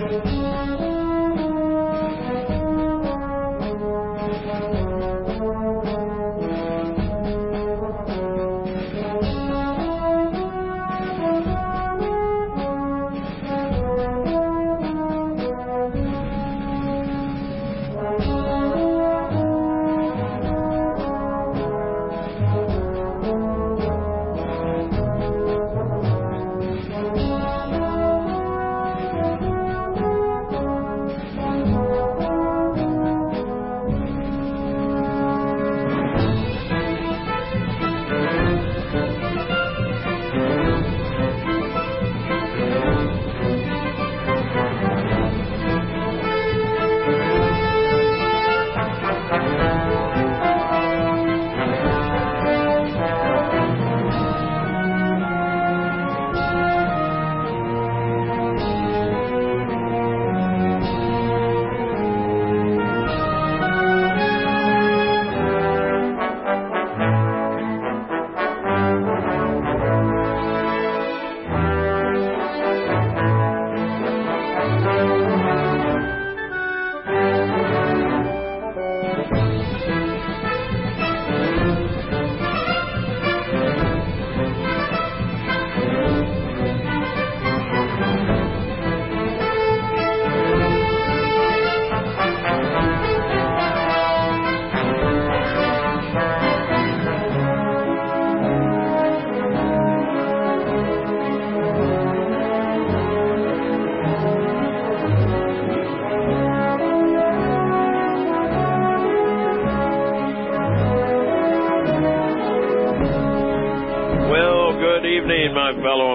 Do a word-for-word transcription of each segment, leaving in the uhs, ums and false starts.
My fellow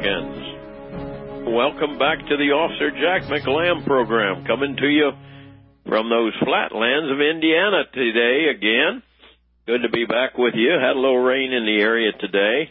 Americans, welcome back to the Officer Jack McLam program, coming to you from those flatlands of Indiana today again. Good to be back with you. Had a little rain in the area today.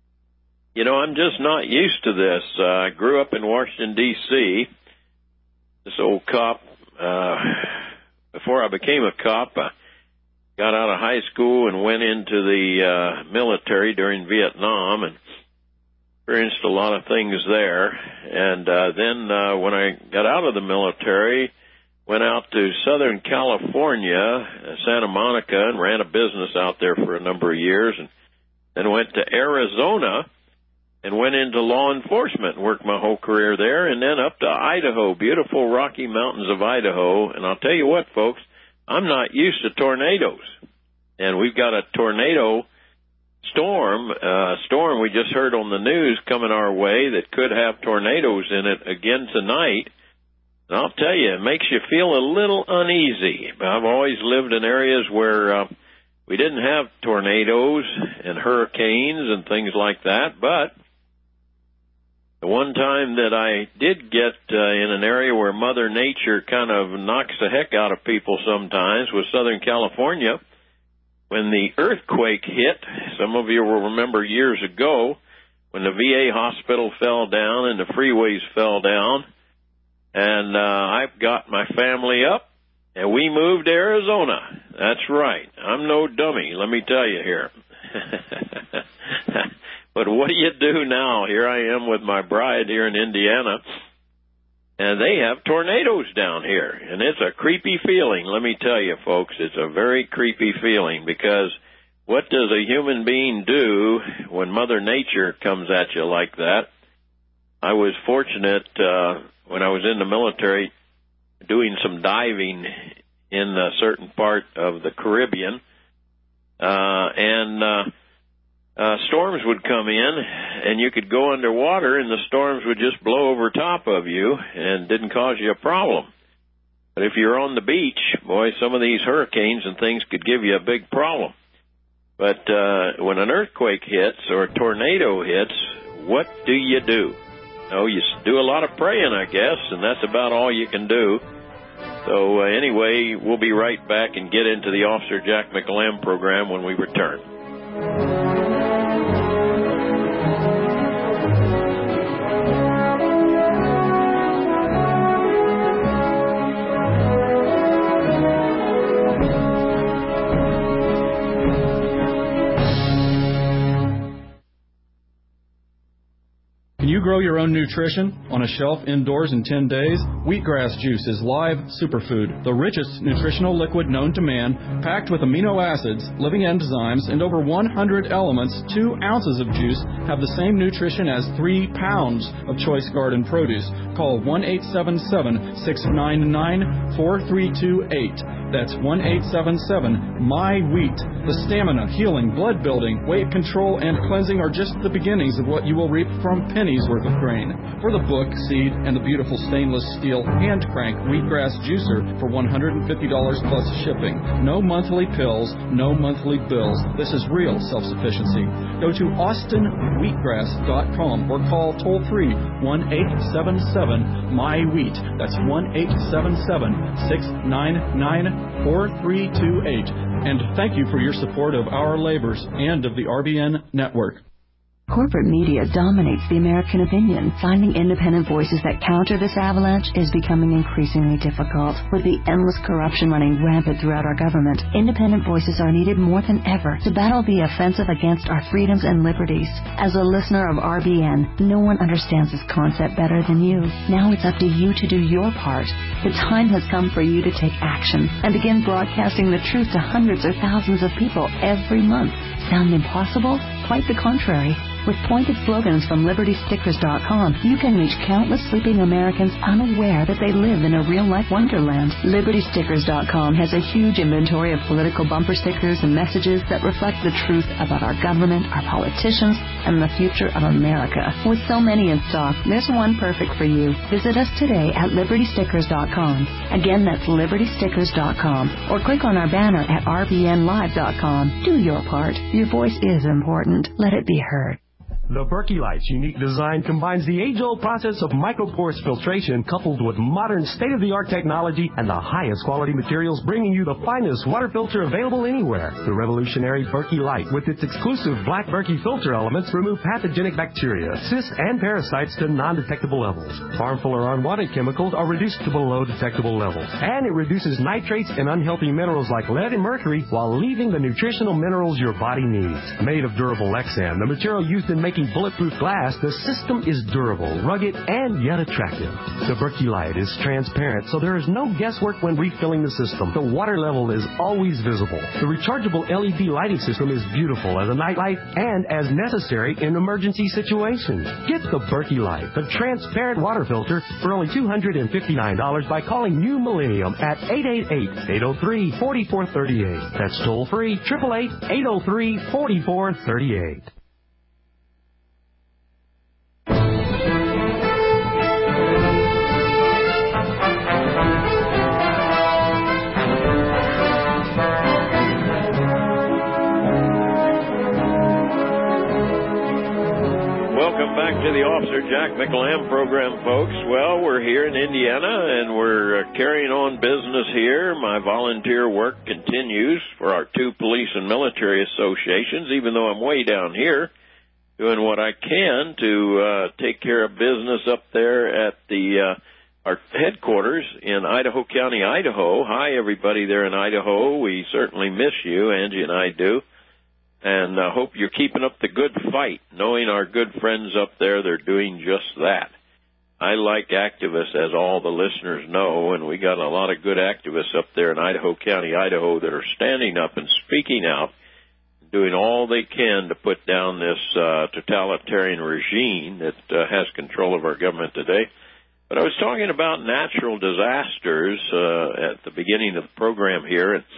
You know, I'm just not used to this. Uh, I grew up in Washington, D C This old cop, uh, before I became a cop, I got out of high school and went into the uh, military during Vietnam and experienced a lot of things there. And uh, then uh, when I got out of the military, went out to Southern California, uh, Santa Monica, and ran a business out there for a number of years. And then went to Arizona and went into law enforcement and worked my whole career there. And then up to Idaho, beautiful Rocky Mountains of Idaho. And I'll tell you what, folks, I'm not used to tornadoes. And we've got a tornado storm, uh, storm we just heard on the news coming our way that could have tornadoes in it again tonight. And I'll tell you, it makes you feel a little uneasy. I've always lived in areas where uh, we didn't have tornadoes and hurricanes and things like that, but the one time that I did get uh, in an area where Mother Nature kind of knocks the heck out of people sometimes was Southern California. When the earthquake hit, some of you will remember years ago, when the V A hospital fell down and the freeways fell down, and uh, I've got my family up, and we moved to Arizona. That's right. I'm no dummy, let me tell you here. But what do you do now? Here I am with my bride here in Indiana, and they have tornadoes down here, and it's a creepy feeling. Let me tell you, folks, it's a very creepy feeling, because what does a human being do when Mother Nature comes at you like that? I was fortunate uh, when I was in the military doing some diving in a certain part of the Caribbean, uh, and uh, Uh, storms would come in, and you could go underwater, and the storms would just blow over top of you and didn't cause you a problem. But if you're on the beach, boy, some of these hurricanes and things could give you a big problem. But uh, when an earthquake hits or a tornado hits, what do you do? Oh, you do a lot of praying, I guess, and that's about all you can do. So uh, anyway, we'll be right back and get into the Officer Jack McLam program when we return. you grow your own nutrition on a shelf indoors in ten days? Wheatgrass juice is live superfood, the richest nutritional liquid known to man, packed with amino acids, living enzymes, and over one hundred elements. Two ounces of juice have the same nutrition as three pounds of choice garden produce. Call one eight seven seven, six nine nine, four three two eight. That's one eight seven seven, M Y wheat. The stamina, healing, blood building, weight control, and cleansing are just the beginnings of what you will reap from pennies worth of grain. For the book, seed, and the beautiful stainless steel hand crank wheatgrass juicer for one hundred fifty dollars plus shipping. No monthly pills, no monthly bills. This is real self-sufficiency. Go to austin wheatgrass dot com or call toll free one eight seven seven, M Y wheat. That's one eight seven seven, six nine nine, four three two eight. And thank you for your support of our labors and of the R B N network. Corporate media dominates the American opinion. Finding independent voices that counter this avalanche is becoming increasingly difficult. With the endless corruption running rampant throughout our government, independent voices are needed more than ever to battle the offensive against our freedoms and liberties. As a listener of R B N, no one understands this concept better than you. Now it's up to you to do your part. The time has come for you to take action and begin broadcasting the truth to hundreds or thousands of people every month. Sound impossible? Quite the contrary. With pointed slogans from liberty stickers dot com, you can reach countless sleeping Americans unaware that they live in a real-life wonderland. liberty stickers dot com has a huge inventory of political bumper stickers and messages that reflect the truth about our government, our politicians, and the future of America. With so many in stock, there's one perfect for you. Visit us today at liberty stickers dot com. Again, that's liberty stickers dot com. Or click on our banner at r b n live dot com. Do your part. Your voice is important. Let it be heard. The Berkey Light's unique design combines the age-old process of microporous filtration coupled with modern state-of-the-art technology and the highest quality materials, bringing you the finest water filter available anywhere. The revolutionary Berkey Light, with its exclusive black Berkey filter elements, remove pathogenic bacteria, cysts, and parasites to non-detectable levels. Harmful or unwanted chemicals are reduced to below detectable levels. And it reduces nitrates and unhealthy minerals like lead and mercury while leaving the nutritional minerals your body needs. Made of durable Lexan, the material used in making bulletproof glass, the system is durable, rugged, and yet attractive. The Berkey Light is transparent, so there is no guesswork when refilling the system. The water level is always visible. The rechargeable L E D lighting system is beautiful as a night light and as necessary in emergency situations. Get the Berkey Light, the transparent water filter, for only two hundred fifty-nine dollars by calling New Millennium at eight eight eight, eight oh three, four four three eight. That's toll free, eight eight eight, eight oh three, four four three eight. Welcome back to the Officer Jack McLam program, folks. Well, we're here in Indiana, and we're uh, carrying on business here. My volunteer work continues for our two police and military associations, even though I'm way down here doing what I can to uh, take care of business up there at the uh, our headquarters in Idaho County, Idaho. Hi, everybody there in Idaho. We certainly miss you, Angie and I do. And I hope you're keeping up the good fight, knowing our good friends up there, they're doing just that. I like activists, as all the listeners know, and we got a lot of good activists up there in Idaho County, Idaho, that are standing up and speaking out, doing all they can to put down this uh, totalitarian regime that uh, has control of our government today. But I was talking about natural disasters uh, at the beginning of the program here, and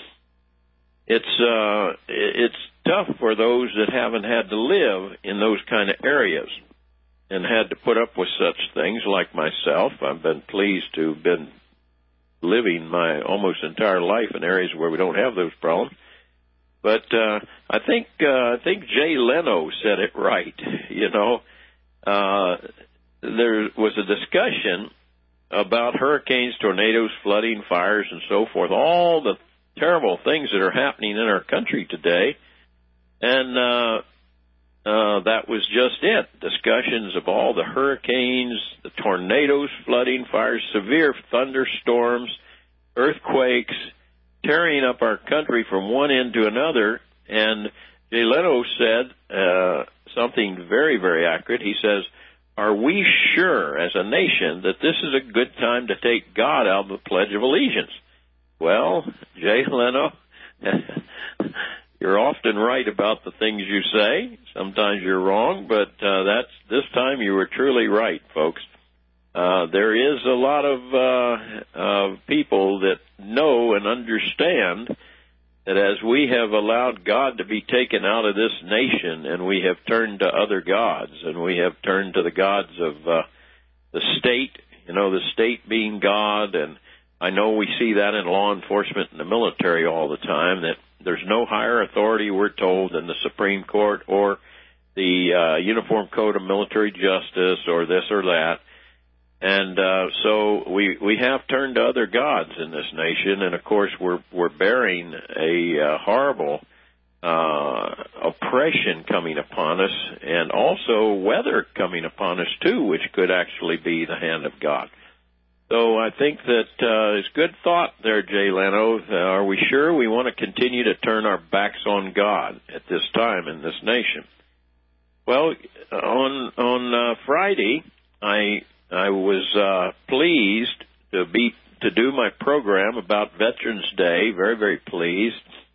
it's uh, it's tough for those that haven't had to live in those kind of areas and had to put up with such things like myself. I've been pleased to have been living my almost entire life in areas where we don't have those problems. But uh, I think uh, I think Jay Leno said it right. You know, uh, there was a discussion about hurricanes, tornadoes, flooding, fires, and so forth, all the terrible things that are happening in our country today. And uh, uh, that was just it. Discussions of all the hurricanes, the tornadoes, flooding, fires, severe thunderstorms, earthquakes, tearing up our country from one end to another. And Jay Leno said uh, something very, very accurate. He says, are we sure as a nation that this is a good time to take God out of the Pledge of Allegiance? Well, Jay Leno, you're often right about the things you say. Sometimes you're wrong, but uh, that's this time you were truly right, folks. Uh, there is a lot of uh, uh, people that know and understand that as we have allowed God to be taken out of this nation and we have turned to other gods and we have turned to the gods of uh, the state, you know, the state being God, and I know we see that in law enforcement and the military all the time, that there's no higher authority, we're told, than the Supreme Court or the uh, Uniform Code of Military Justice or this or that. And uh, so we we have turned to other gods in this nation, and of course we're we're bearing a uh, horrible uh, oppression coming upon us, and also weather coming upon us too, which could actually be the hand of God. So I think that uh, it's good thought there, Jay Leno. Uh, are we sure we want to continue to turn our backs on God at this time in this nation? Well, on on uh, Friday, I I was uh, pleased to be to do my program about Veterans Day. Very very pleased,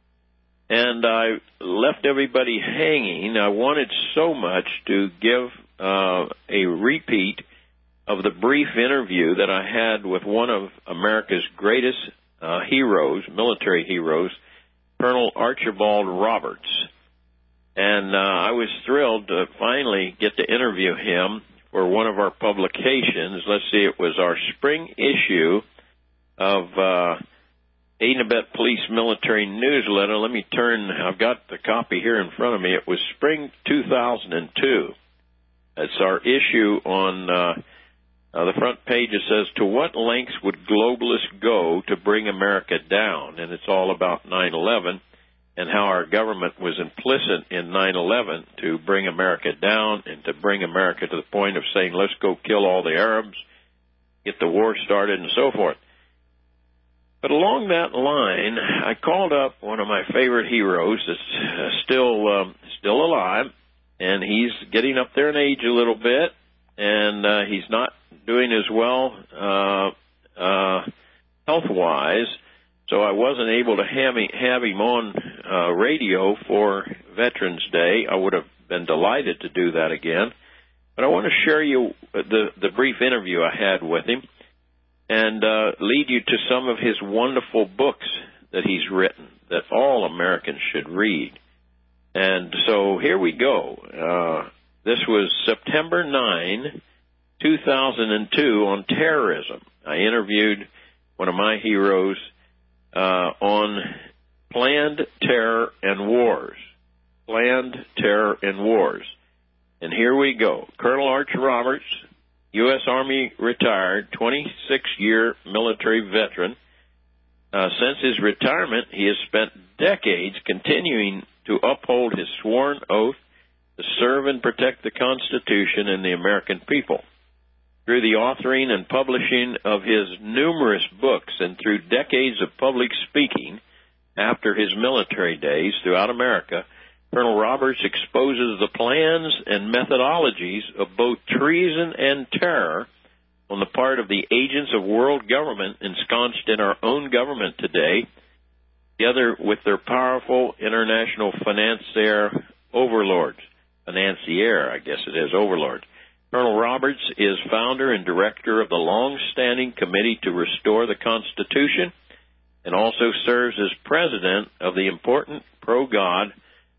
and I left everybody hanging. I wanted so much to give uh, a repeat of the brief interview that I had with one of America's greatest uh, heroes, military heroes, Colonel Archibald Roberts. And uh, I was thrilled to finally get to interview him for one of our publications. Let's see, it was our spring issue of uh, Aid and Abet Police Military Newsletter. Let me turn, I've got the copy here in front of me. It was spring two thousand two. It's our issue on... Uh, Uh, the front page, it says, to what lengths would globalists go to bring America down? And it's all about nine eleven and how our government was implicit in nine eleven to bring America down and to bring America to the point of saying, let's go kill all the Arabs, get the war started, and so forth. But along that line, I called up one of my favorite heroes that's uh, still, um, still alive, and he's getting up there in age a little bit, and uh, he's not doing as well uh, uh, health-wise, so I wasn't able to have, me, have him on uh, radio for Veterans Day. I would have been delighted to do that again. But I want to share you the, the brief interview I had with him and uh, lead you to some of his wonderful books that he's written that all Americans should read. And so here we go. Uh, this was September ninth, two thousand two, on terrorism. I interviewed one of my heroes uh, on planned terror and wars. Planned terror and wars. And here we go. Colonel Arch Roberts, U S Army retired, twenty-six year military veteran. Uh, since his retirement, he has spent decades continuing to uphold his sworn oath to serve and protect the Constitution and the American people. Through the authoring and publishing of his numerous books and through decades of public speaking after his military days throughout America, Colonel Roberts exposes the plans and methodologies of both treason and terror on the part of the agents of world government ensconced in our own government today, together with their powerful international financier overlords. Financier, I guess it is, overlords. Colonel Roberts is founder and director of the long-standing Committee to Restore the Constitution and also serves as president of the important pro-God,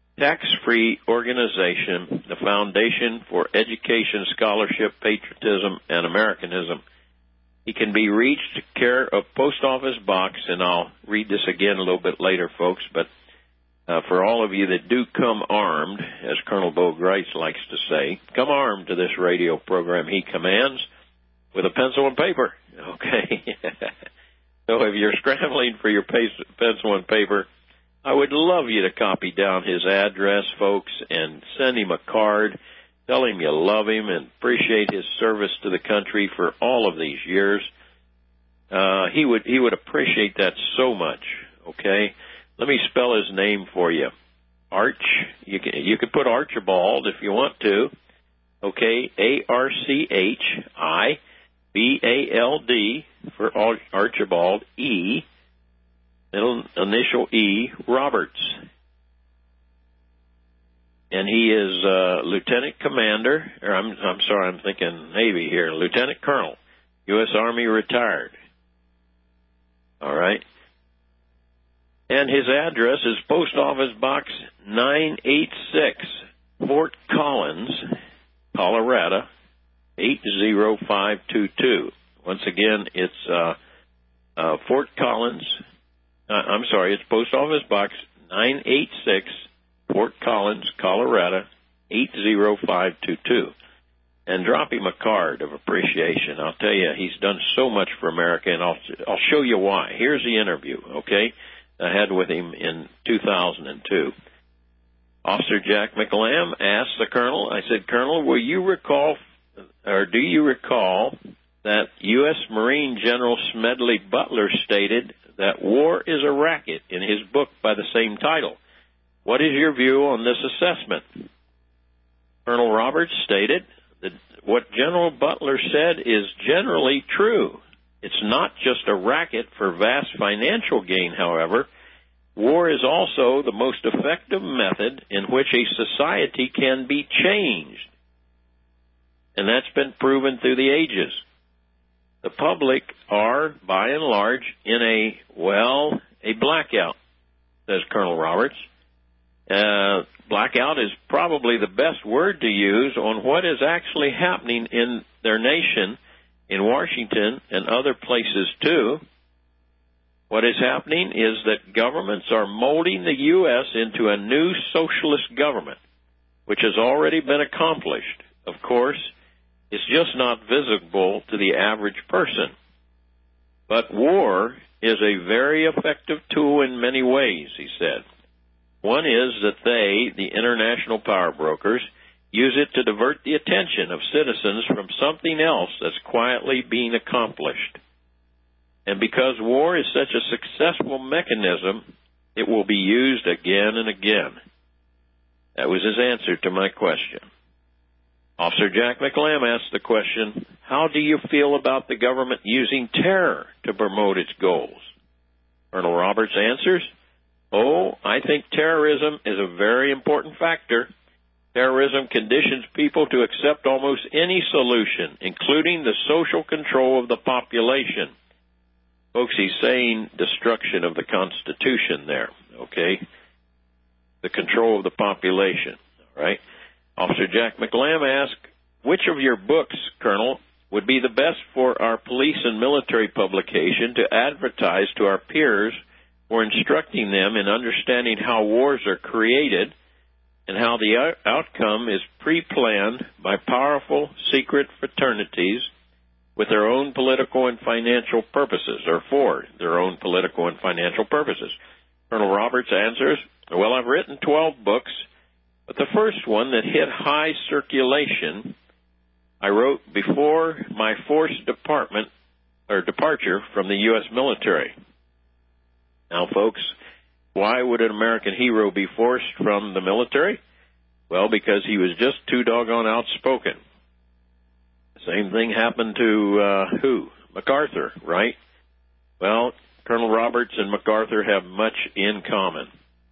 tax-free organization, the Foundation for Education, Scholarship, Patriotism, and Americanism. He can be reached care of Post Office Box, and I'll read this again a little bit later, folks, but Uh, for all of you that do come armed, as Colonel Bo Grice likes to say, come armed to this radio program he commands with a pencil and paper, okay? So if you're scrambling for your pencil and paper, I would love you to copy down his address, folks, and send him a card. Tell him you love him and appreciate his service to the country for all of these years. Uh, he would he would appreciate that so much, okay? Let me spell his name for you. Arch, you can you can put Archibald if you want to. okay, A R C H I B A L D for Archibald E, middle initial E, Roberts. And he is uh, Lieutenant Commander, or I'm, I'm sorry, I'm thinking Navy here, Lieutenant Colonel, U S Army retired. All right. And his address is Post Office Box nine eighty-six, Fort Collins, Colorado, eight zero five two two. Once again, it's uh, uh, Fort Collins. Uh, I'm sorry, it's Post Office Box nine eighty-six, Fort Collins, Colorado, eight zero five two two. And drop him a card of appreciation. I'll tell you, he's done so much for America, and I'll I'll show you why. Here's the interview, okay? I had with him in two thousand two. Officer Jack McLam asked the Colonel, I said, Colonel, will you recall, or do you recall that U S Marine General Smedley Butler stated that war is a racket in his book by the same title? What is your view on this assessment? Colonel Roberts stated that what General Butler said is generally true. It's not just a racket for vast financial gain, however. War is also the most effective method in which a society can be changed. And that's been proven through the ages. The public are, by and large, in a, well, a blackout, says Colonel Roberts. Uh, blackout is probably the best word to use on what is actually happening in their nation, in Washington and other places too. What is happening is that governments are molding the U S into a new socialist government, which has already been accomplished. Of course, it's just not visible to the average person. But war is a very effective tool in many ways, he said. One is that they, the international power brokers, use it to divert the attention of citizens from something else that's quietly being accomplished. And because war is such a successful mechanism, it will be used again and again. That was his answer to my question. Officer Jack McLam asked the question, how do you feel about the government using terror to promote its goals? Colonel Roberts answers, oh, I think terrorism is a very important factor. Terrorism conditions people to accept almost any solution, including the social control of the population. Folks, he's saying destruction of the Constitution there, okay? The control of the population, all right? Officer Jack McLam asked, which of your books, Colonel, would be the best for our police and military publication to advertise to our peers for instructing them in understanding how wars are created and how the out- outcome is pre-planned by powerful secret fraternities with their own political and financial purposes, or for their own political and financial purposes? Colonel Roberts answers, well, I've written twelve books, but the first one that hit high circulation, I wrote before my forced department or departure from the U S military. Now, folks, why would an American hero be forced from the military? Well, because he was just too doggone outspoken. Same thing happened to uh, who? MacArthur, right? Well, Colonel Roberts and MacArthur have much in common.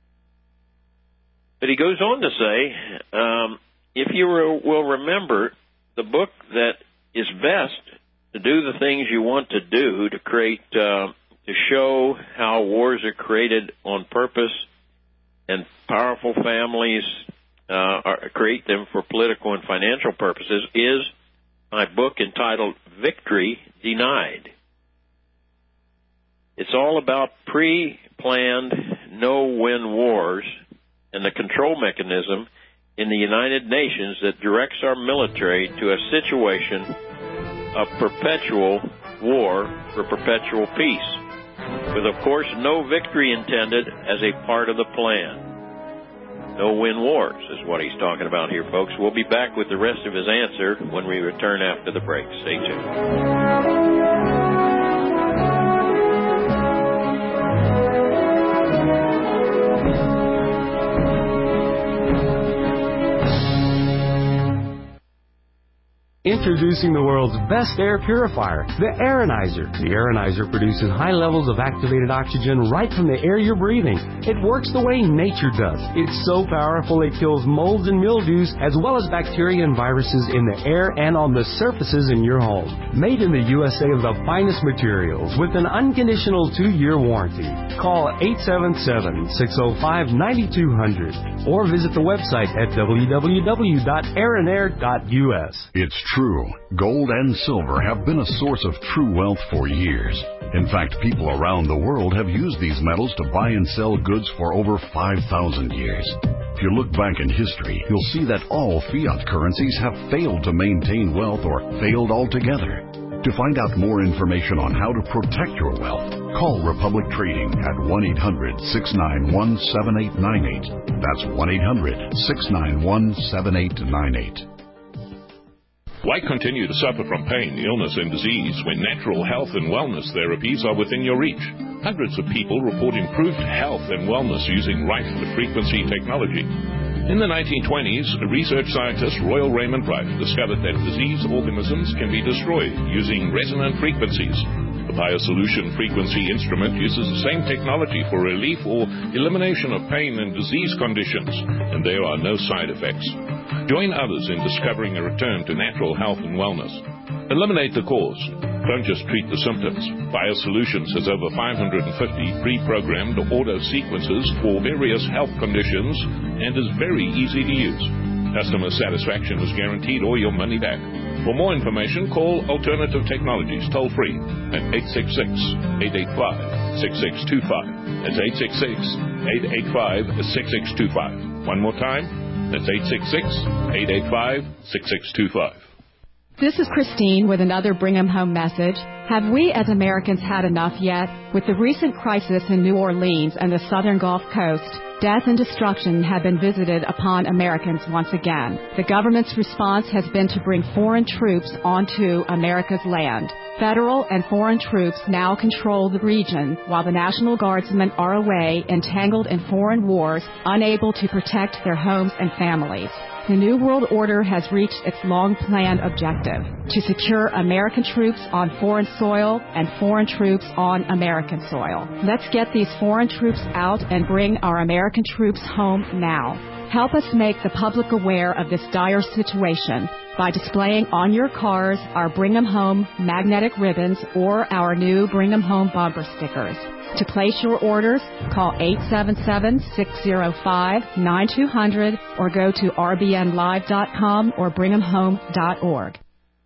But he goes on to say, um, if you re- will remember, the book that is best to do the things you want to do to create, uh, to show how wars are created on purpose and powerful families uh, are, create them for political and financial purposes, is my book entitled Victory Denied. It's all about pre-planned no-win wars and the control mechanism in the United Nations that directs our military to a situation of perpetual war for perpetual peace, with, of course, no victory intended as a part of the plan. No-win wars is what he's talking about here, folks. We'll be back with the rest of his answer when we return after the break. Stay tuned. Introducing the world's best air purifier, the Aeronizer. The Aeronizer produces high levels of activated oxygen right from the air you're breathing. It works the way nature does. It's so powerful it kills molds and mildews as well as bacteria and viruses in the air and on the surfaces in your home. Made in the U S A of the finest materials with an unconditional two-year warranty. Call eight seven seven, six oh five, nine two zero zero or visit the website at w w w dot aeronair dot u s. It's true. Gold and silver have been a source of true wealth for years. In fact, people around the world have used these metals to buy and sell goods for over five thousand years. If you look back in history, you'll see that all fiat currencies have failed to maintain wealth or failed altogether. To find out more information on how to protect your wealth, call Republic Trading at one eight hundred, six nine one, seven eight nine eight. That's one eight hundred, six nine one, seven eight nine eight. Why continue to suffer from pain, illness, and disease when natural health and wellness therapies are within your reach? Hundreds of people report improved health and wellness using Rife-frequency technology. In the nineteen twenties, research scientist Royal Raymond Rife discovered that diseased organisms can be destroyed using resonant frequencies. The BioSolution frequency instrument uses the same technology for relief or elimination of pain and disease conditions, and there are no side effects. Join others in discovering a return to natural health and wellness. Eliminate the cause. Don't just treat the symptoms. BioSolutions has over five hundred fifty pre-programmed auto sequences for various health conditions and is very easy to use. Customer satisfaction is guaranteed or your money back. For more information, call Alternative Technologies toll-free at eight six six, eight eight five, six six two five. That's eight six six, eight eight five, six six two five. One more time. That's eight six six, eight eight five, six six two five. This is Christine with another Bring 'em Home message. Have we as Americans had enough yet? With the recent crisis in New Orleans and the southern Gulf Coast, death and destruction have been visited upon Americans once again. The government's response has been to bring foreign troops onto America's land. Federal and foreign troops now control the region while the National Guardsmen are away, entangled in foreign wars, unable to protect their homes and families. The New World Order has reached its long-planned objective, to secure American troops on foreign soil and foreign troops on American soil. Let's get these foreign troops out and bring our American troops home now. Help us make the public aware of this dire situation by displaying on your cars our Bring 'em Home magnetic ribbons or our new Bring 'em Home bumper stickers. To place your orders, call eight seven seven, six oh five, nine two hundred or go to r b n live dot com or bring em home dot org.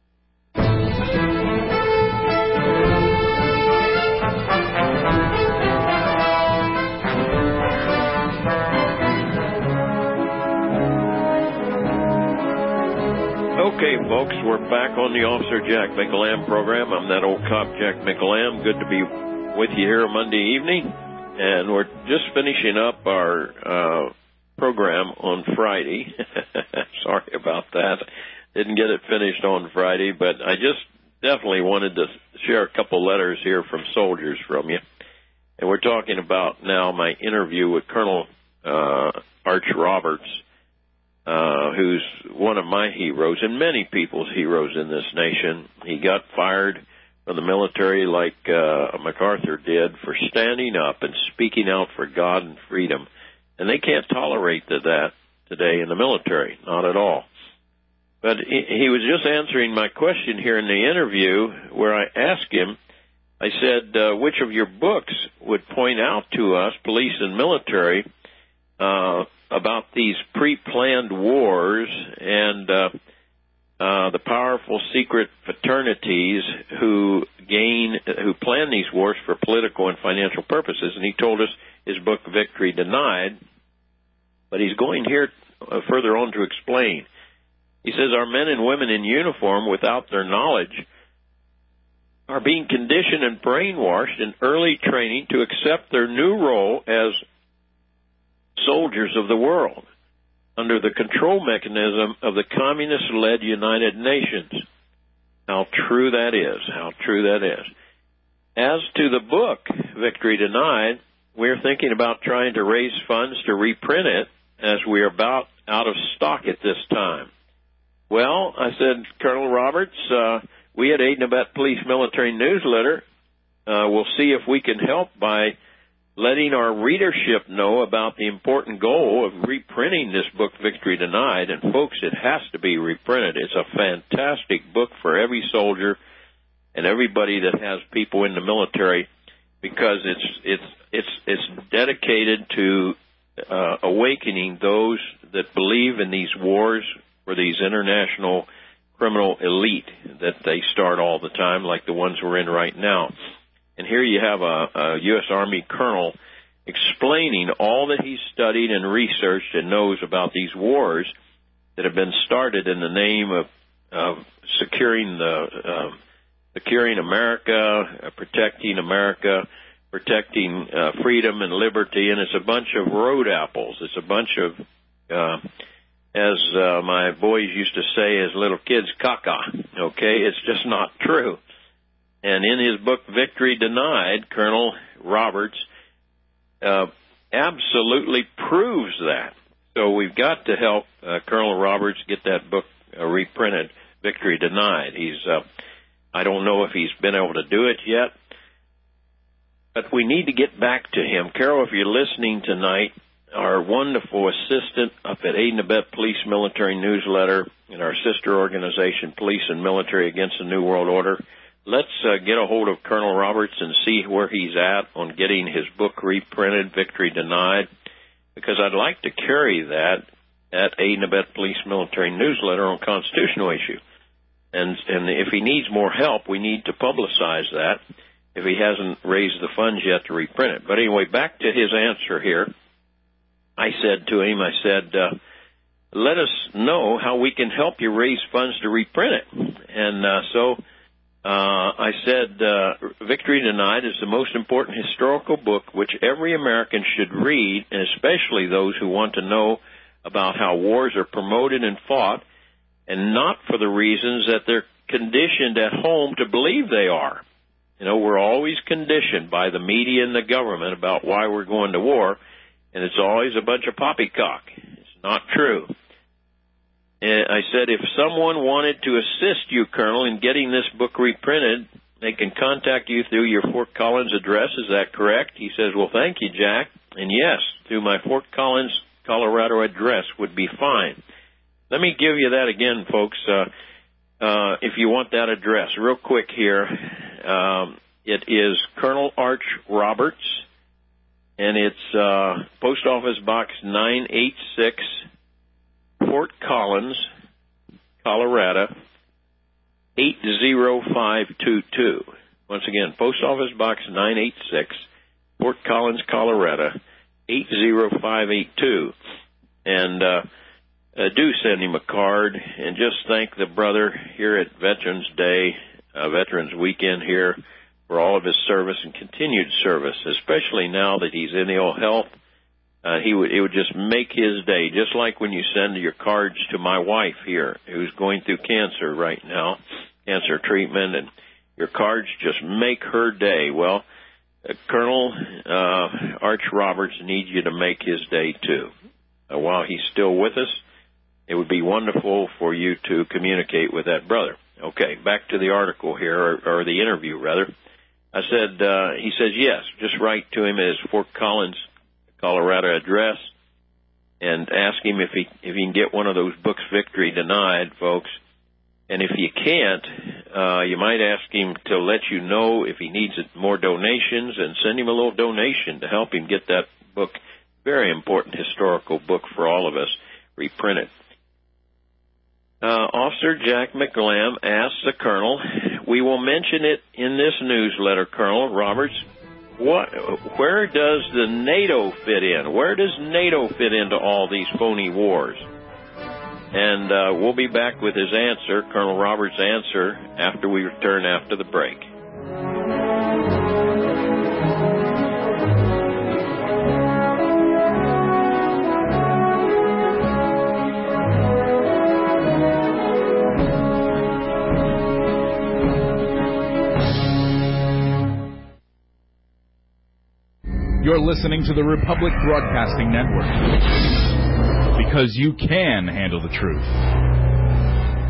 Okay, folks, we're back on the Officer Jack McEllamb program. I'm that old cop, Jack McEllamb. Good to be with you here Monday evening. And we're just finishing up our uh, program on Friday. Sorry about that. Didn't get it finished on Friday, but I just definitely wanted to share a couple letters here from soldiers from you. And we're talking about now my interview with Colonel uh, Arch Roberts, Uh, who's one of my heroes and many people's heroes in this nation. He got fired from the military like uh, MacArthur did for standing up and speaking out for God and freedom. And they can't tolerate that today in the military, not at all. But he, he was just answering my question here in the interview where I asked him, I said, uh, which of your books would point out to us, police and military, uh, about these pre-planned wars and uh, uh, the powerful secret fraternities who gain, who plan these wars for political and financial purposes. And he told us his book, Victory Denied, but he's going here uh, further on to explain. He says our men and women in uniform, without their knowledge, are being conditioned and brainwashed in early training to accept their new role as soldiers of the world under the control mechanism of the communist-led United Nations. How true that is, how true that is. As to the book, Victory Denied, we're thinking about trying to raise funds to reprint it as we are about out of stock at this time. Well, I said, Colonel Roberts, uh, we at Aid and Abet Police Military Newsletter uh, will see if we can help by letting our readership know about the important goal of reprinting this book, Victory Denied. And, folks, it has to be reprinted. It's a fantastic book for every soldier and everybody that has people in the military, because it's it's it's it's dedicated to uh, awakening those that believe in these wars for these international criminal elite that they start all the time, like the ones we're in right now. And here you have a, a U S Army colonel explaining all that he's studied and researched and knows about these wars that have been started in the name of, of securing the uh, securing America, uh, protecting America, protecting uh, freedom and liberty. And it's a bunch of road apples. It's a bunch of, uh, as uh, my boys used to say as little kids, caca. Okay, it's just not true. And in his book, Victory Denied, Colonel Roberts uh, absolutely proves that. So we've got to help uh, Colonel Roberts get that book uh, reprinted, Victory Denied. He's, uh, I don't know if he's been able to do it yet, but we need to get back to him. Carol, if you're listening tonight, our wonderful assistant up at Aid and Abet Police Military Newsletter and our sister organization, Police and Military Against the New World Order, let's uh, get a hold of Colonel Roberts and see where he's at on getting his book reprinted, Victory Denied, because I'd like to carry that at Aid and Abet Police Military Newsletter on constitutional issue. And, and if he needs more help, we need to publicize that if he hasn't raised the funds yet to reprint it. But anyway, back to his answer here. I said to him, I said, uh, let us know how we can help you raise funds to reprint it. And uh, so uh, I said, uh, Victory Denied is the most important historical book which every American should read, and especially those who want to know about how wars are promoted and fought, and not for the reasons that they're conditioned at home to believe they are. You know, we're always conditioned by the media and the government about why we're going to war, and it's always a bunch of poppycock. It's not true. And I said, if someone wanted to assist you, Colonel, in getting this book reprinted, they can contact you through your Fort Collins address. Is that correct? He says, well, thank you, Jack. And yes, through my Fort Collins, Colorado address would be fine. Let me give you that again, folks, uh, uh, if you want that address. Real quick here, um, it is Colonel Arch Roberts, and it's uh, Post Office Box nine eighty-six, Fort Collins, Colorado, eight zero five two two. Once again, Post Office Box nine eighty-six, Fort Collins, Colorado, eight zero five eight two. And uh, uh, do send him a card and just thank the brother here at Veterans Day, uh, Veterans Weekend here, for all of his service and continued service, especially now that he's in ill health. Uh, he would, it would just make his day, just like when you send your cards to my wife here, who's going through cancer right now, cancer treatment, and your cards just make her day. Well, uh, Colonel uh, Arch Roberts needs you to make his day, too. Uh, while he's still with us, it would be wonderful for you to communicate with that brother. Okay, back to the article here, or, or the interview, rather. I said, uh, he says, yes, just write to him at his Fort Collins, Colorado address and ask him if he if he can get one of those books, Victory Denied, folks. And if you can't, uh, you might ask him to let you know if he needs more donations, and send him a little donation to help him get that book, very important historical book for all of us, reprinted. Uh, Officer Jack McLam asks the Colonel, we will mention it in this newsletter, Colonel Roberts, what, where does the NATO fit in? Where does NATO fit into all these phony wars? And uh, we'll be back with his answer, Colonel Roberts' answer, after we return after the break. You're listening to the Republic Broadcasting Network, because you can handle the truth.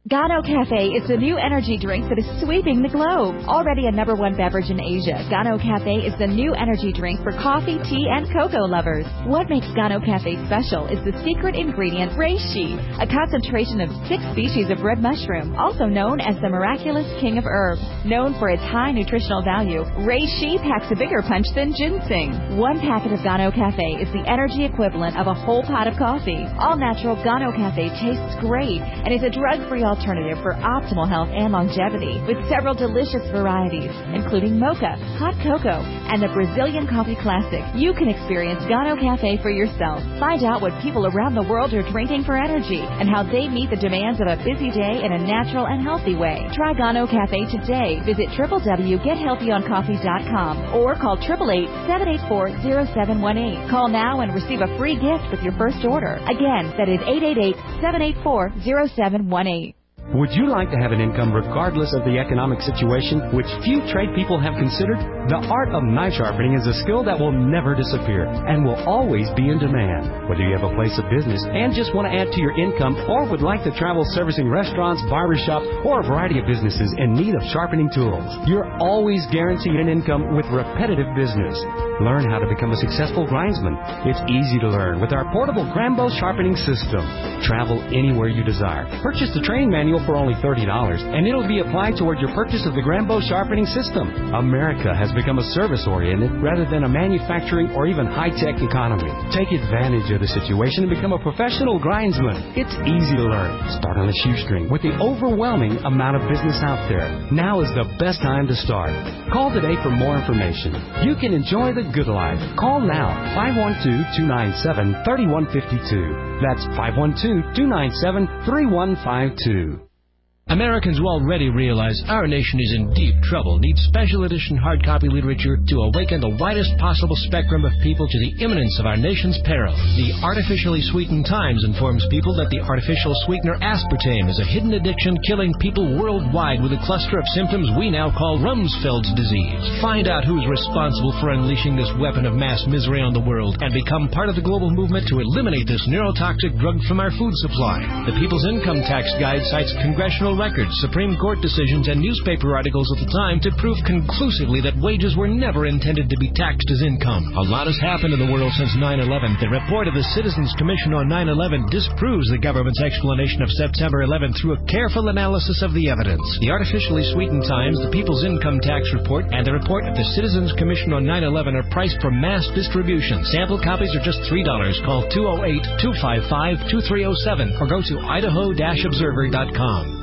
Gano Cafe is the new energy drink that is sweeping the globe. Already a number one beverage in Asia, Gano Cafe is the new energy drink for coffee, tea, and cocoa lovers. What makes Gano Cafe special is the secret ingredient reishi, a concentration of six species of red mushroom, also known as the miraculous king of herbs. Known for its high nutritional value, reishi packs a bigger punch than ginseng. One packet of Gano Cafe is the energy equivalent of a whole pot of coffee. All natural Gano Cafe tastes great and is a drug-free alternative for optimal health and longevity, with several delicious varieties, including mocha, hot cocoa, and the Brazilian coffee classic. You can experience Gano Cafe for yourself. Find out what people around the world are drinking for energy and how they meet the demands of a busy day in a natural and healthy way. Try Gano Cafe today. Visit w w w dot get healthy on coffee dot com or call eight eight eight, seven eight four, zero seven one eight. Call now and receive a free gift with your first order. Again, that is eight eight eight, seven eight four, zero seven one eight. Would you like to have an income regardless of the economic situation, which few trade people have considered? The art of knife sharpening is a skill that will never disappear and will always be in demand. Whether you have a place of business and just want to add to your income, or would like to travel servicing restaurants, barbershops, or a variety of businesses in need of sharpening tools, you're always guaranteed an income with repetitive business. Learn how to become a successful grindsman. It's easy to learn with our portable Grambo sharpening system. Travel anywhere you desire. Purchase the training manual for only thirty dollars, and it'll be applied toward your purchase of the Grambo sharpening system. America has become a service-oriented rather than a manufacturing or even high-tech economy. Take advantage of the situation and become a professional grindsman. It's easy to learn. Start on a shoestring with the overwhelming amount of business out there. Now is the best time to start. Call today for more information. You can enjoy the good life. Call now, five one two, two nine seven, three one five two. That's five one two, two nine seven, three one five two. Americans will already realize our nation is in deep trouble, needs special edition hard copy literature to awaken the widest possible spectrum of people to the imminence of our nation's peril. The Artificially Sweetened Times informs people that the artificial sweetener aspartame is a hidden addiction killing people worldwide with a cluster of symptoms we now call Rumsfeld's disease. Find out who's responsible for unleashing this weapon of mass misery on the world and become part of the global movement to eliminate this neurotoxic drug from our food supply. The People's Income Tax Guide cites congressional records, Supreme Court decisions, and newspaper articles of the time to prove conclusively that wages were never intended to be taxed as income. A lot has happened in the world since nine eleven. The report of the Citizens Commission on nine eleven disproves the government's explanation of September eleventh through a careful analysis of the evidence. The Artificially Sweetened Times, the People's Income Tax Report, and the report of the Citizens Commission on nine eleven are priced for mass distribution. Sample copies are just three dollars. Call two oh eight, two five five, two three oh seven or go to idaho dash observer dot com.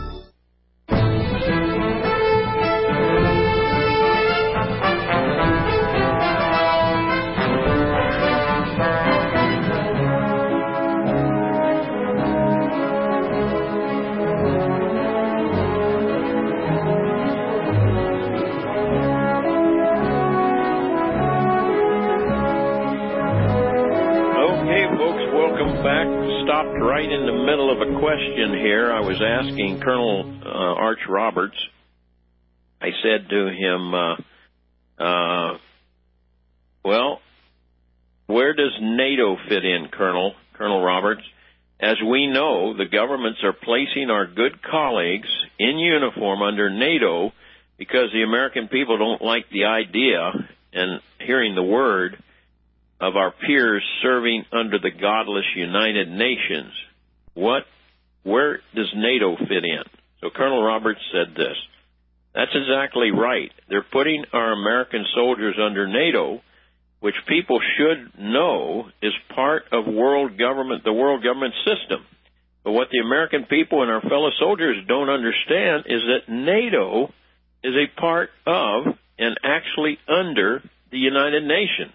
Right in the middle of a question here, I was asking Colonel uh, Arch Roberts. I said to him, uh, uh, well, where does NATO fit in, Colonel, Colonel Roberts? As we know, the governments are placing our good colleagues in uniform under NATO because the American people don't like the idea and hearing the word of our peers serving under the godless United Nations. What, where does NATO fit in? So Colonel Roberts said this. That's exactly right. They're putting our American soldiers under NATO, which people should know is part of world government, the world government system. But what the American people and our fellow soldiers don't understand is that NATO is a part of and actually under the United Nations.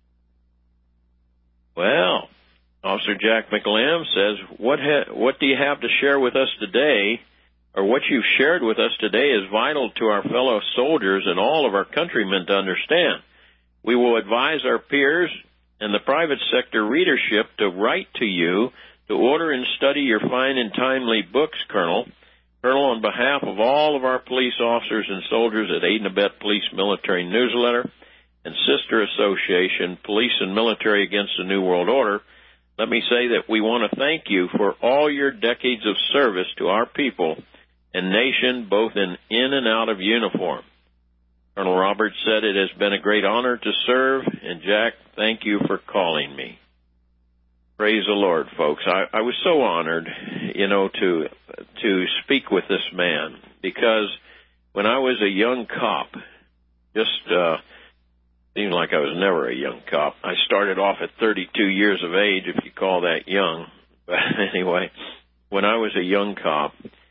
Well, Officer Jack McLam says, what ha- what do you have to share with us today, or what you've shared with us today is vital to our fellow soldiers and all of our countrymen to understand. We will advise our peers and the private sector readership to write to you to order and study your fine and timely books, Colonel. Colonel, on behalf of all of our police officers and soldiers at Aid and Abet Police Military Newsletter and Sister Association, Police and Military Against the New World Order, let me say that we want to thank you for all your decades of service to our people and nation, both in, in and out of uniform. Colonel Roberts said, "It has been a great honor to serve, and Jack, thank you for calling me." Praise the Lord, folks. I, I was so honored, you know, to to speak with this man, because when I was a young cop, just uh, seemed like I was never a young cop. I started off at thirty-two years of age, if you call that young. But anyway, when I was a young cop,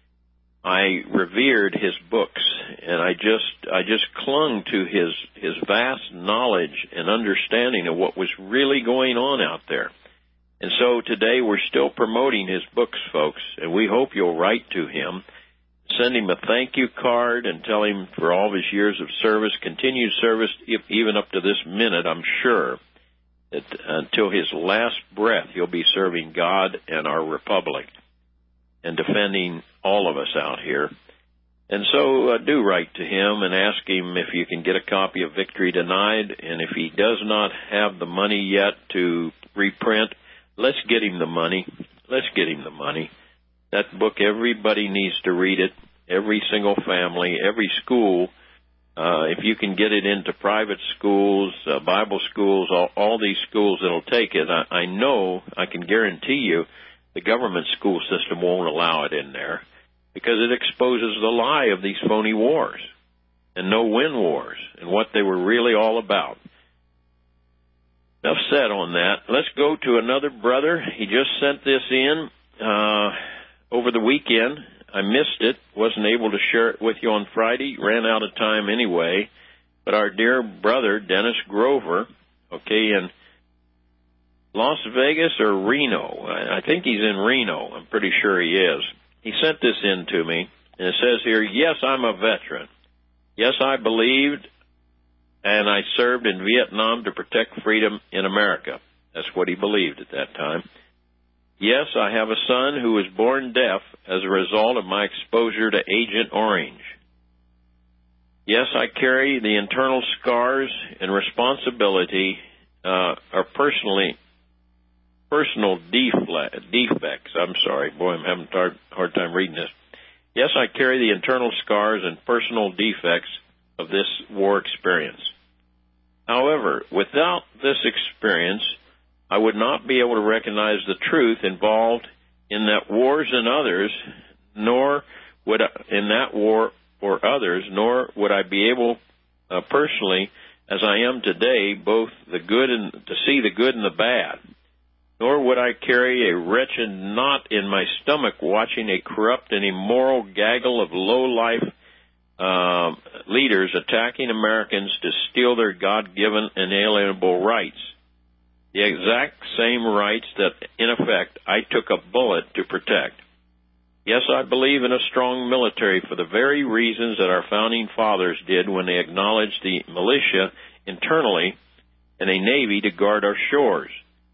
I revered his books, and I just I just clung to his his vast knowledge and understanding of what was really going on out there. And so today we're still promoting his books, folks, and we hope you'll write to him, send him a thank you card, and tell him for all of his years of service, continued service, if, even up to this minute, I'm sure, that until his last breath he'll be serving God and our republic and defending all of us out here. And so uh, do write to him and ask him if you can get a copy of Victory Denied, and if he does not have the money yet to reprint, let's get him the money. Let's get him the money. That book, everybody needs to read it, every single family, every school. Uh, if you can get it into private schools, uh, Bible schools, all, all these schools that'll take it, I, I know, I can guarantee you, the government school system won't allow it in there, because it exposes the lie of these phony wars and no-win wars and what they were really all about. Enough said on that. Let's go to another brother. He just sent this in uh, over the weekend. I missed it, wasn't able to share it with you on Friday, ran out of time anyway. But our dear brother, Dennis Grover, okay, in Las Vegas or Reno, I think he's in Reno, I'm pretty sure he is. He sent this in to me, and it says here, "Yes, I'm a veteran. Yes, I believed and I served in Vietnam to protect freedom in America." That's what he believed at that time. "Yes, I have a son who was born deaf as a result of my exposure to Agent Orange. Yes, I carry the internal scars and responsibility uh, or personally personal defle- defects. I'm sorry, boy, I'm having a hard, hard time reading this. Yes, I carry the internal scars and personal defects of this war experience. However, without this experience, I would not be able to recognize the truth involved in that wars and others, nor would I, in that war or others, nor would I be able uh, personally, as I am today, both the good and to see the good and the bad. Nor would I carry a wretched knot in my stomach watching a corrupt and immoral gaggle of low-life uh, leaders attacking Americans to steal their God-given inalienable rights. The exact same rights that, in effect, I took a bullet to protect. Yes, I believe in a strong military for the very reasons that our founding fathers did when they acknowledged the militia internally and a navy to guard our shores.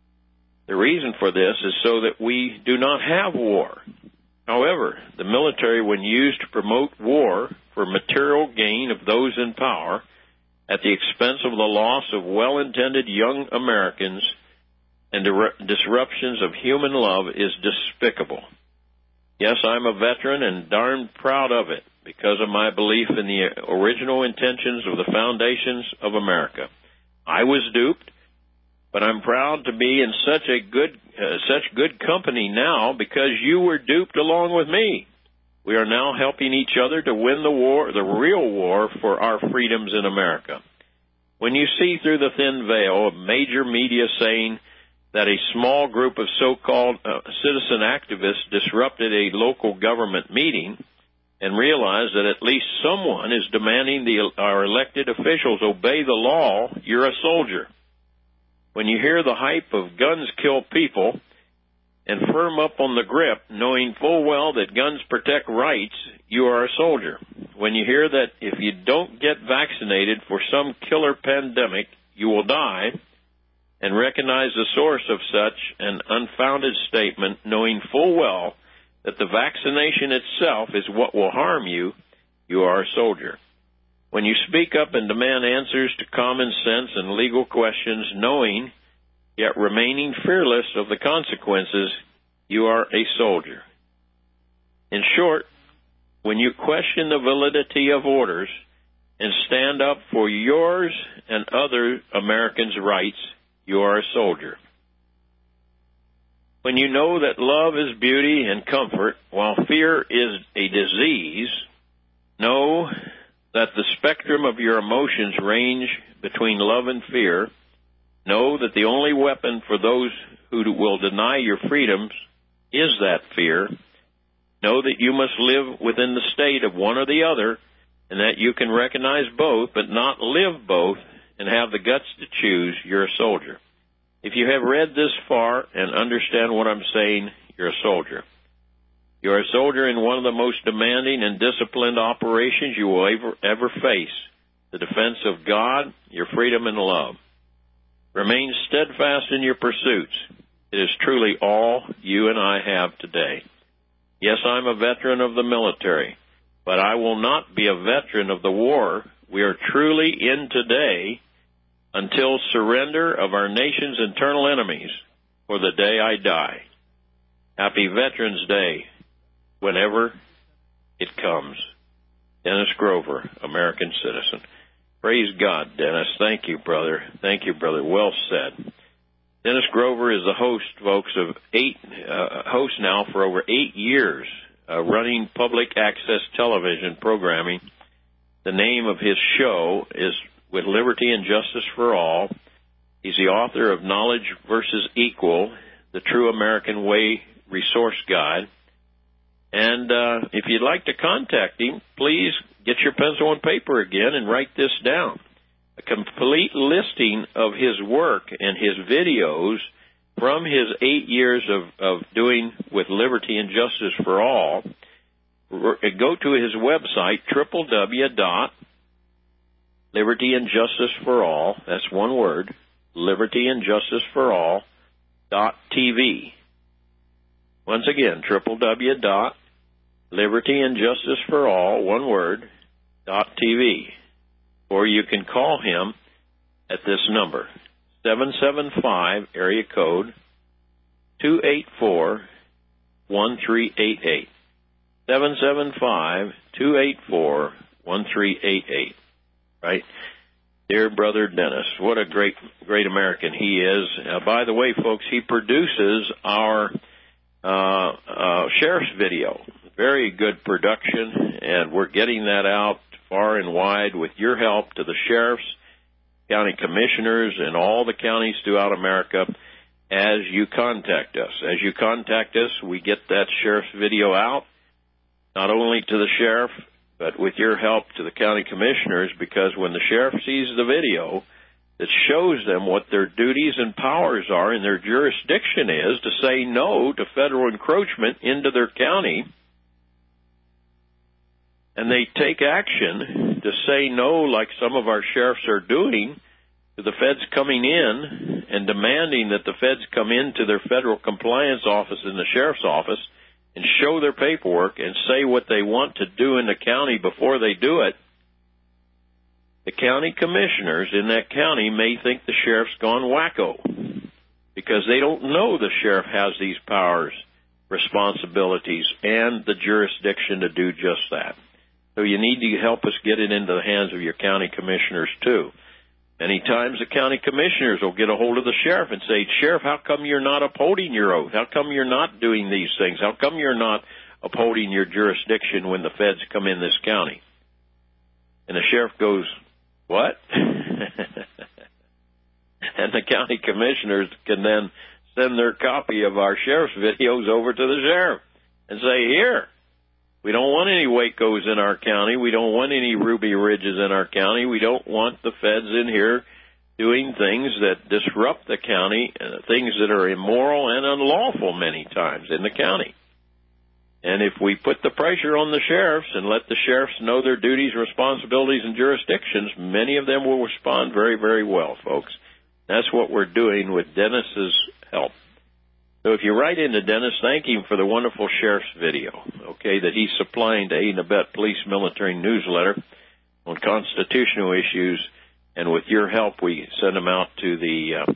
The reason for this is so that we do not have war. However, the military, when used to promote war for material gain of those in power, at the expense of the loss of well-intended young Americans and di- disruptions of human love, is despicable. Yes, I'm a veteran and darn proud of it because of my belief in the original intentions of the foundations of America. I was duped, but I'm proud to be in such a good, uh, such good company now because you were duped along with me. We are now helping each other to win the war, the real war for our freedoms in America. When you see through the thin veil of major media saying that a small group of so-called uh, citizen activists disrupted a local government meeting and realize that at least someone is demanding the, our elected officials obey the law, you're a soldier. When you hear the hype of guns kill people and firm up on the grip, knowing full well that guns protect rights, you are a soldier. When you hear that if you don't get vaccinated for some killer pandemic, you will die, and recognize the source of such an unfounded statement, knowing full well that the vaccination itself is what will harm you, you are a soldier. When you speak up and demand answers to common sense and legal questions, knowing yet remaining fearless of the consequences, you are a soldier. In short, when you question the validity of orders and stand up for yours and other Americans' rights, you are a soldier. When you know that love is beauty and comfort, while fear is a disease, know that the spectrum of your emotions range between love and fear. Know that the only weapon for those who will deny your freedoms is that fear. Know that you must live within the state of one or the other, and that you can recognize both but not live both and have the guts to choose. You're a soldier. If you have read this far and understand what I'm saying, you're a soldier. You're a soldier in one of the most demanding and disciplined operations you will ever, ever face, the defense of God, your freedom, and love. Remain steadfast in your pursuits. It is truly all you and I have today. Yes, I'm a veteran of the military, but I will not be a veteran of the war we are truly in today until surrender of our nation's internal enemies or the day I die. Happy Veterans Day, whenever it comes. Dennis Grover, American citizen. Praise God, Dennis. Thank you, brother. Thank you, brother. Well said. Dennis Grover is the host, folks, of eight, uh, host now for over eight years, uh, running public access television programming. The name of his show is With Liberty and Justice for All. He's the author of Knowledge versus Equal, the True American Way Resource Guide. And uh, if you'd like to contact him, please get your pencil and paper again and write this down. A complete listing of his work and his videos from his eight years of, of doing With Liberty and Justice for All. Go to his website, w w w dot liberty and justice for all, that's one word, liberty and justice for all dot t v. Once again, w w w dot liberty and justice for all, one word, dot t v. Or you can call him at this number, seven seven five, area code, two eight four, one three eight eight. seven seven five, two eight four, one three eight eight. Right? Dear brother Dennis, what a great, great American he is. Uh, by the way, folks, he produces our uh, uh, sheriff's video. Very good production, and we're getting that out far and wide with your help to the sheriffs, county commissioners, and all the counties throughout America as you contact us. As you contact us, we get that sheriff's video out, not only to the sheriff, but with your help to the county commissioners, because when the sheriff sees the video, it shows them what their duties and powers are and their jurisdiction is to say no to federal encroachment into their county. And they take action to say no, like some of our sheriffs are doing, to the feds coming in and demanding that the feds come into their federal compliance office in the sheriff's office and show their paperwork and say what they want to do in the county before they do it. The county commissioners in that county may think the sheriff's gone wacko because they don't know the sheriff has these powers, responsibilities, and the jurisdiction to do just that. So you need to help us get it into the hands of your county commissioners, too. Many times the county commissioners will get a hold of the sheriff and say, Sheriff, how come you're not upholding your oath? How come you're not doing these things? How come you're not upholding your jurisdiction when the feds come in this county? And the sheriff goes, what? And the county commissioners can then send their copy of our sheriff's videos over to the sheriff and say, here, we don't want any Wacos in our county. We don't want any Ruby Ridges in our county. We don't want the feds in here doing things that disrupt the county, uh, things that are immoral and unlawful many times in the county. And if we put the pressure on the sheriffs and let the sheriffs know their duties, responsibilities, and jurisdictions, many of them will respond very, very well, folks. That's what we're doing with Dennis's help. So if you write into Dennis, thank him for the wonderful sheriff's video, okay, that he's supplying to Aid and Abet Police Military Newsletter on constitutional issues. And with your help, we send them out to the uh,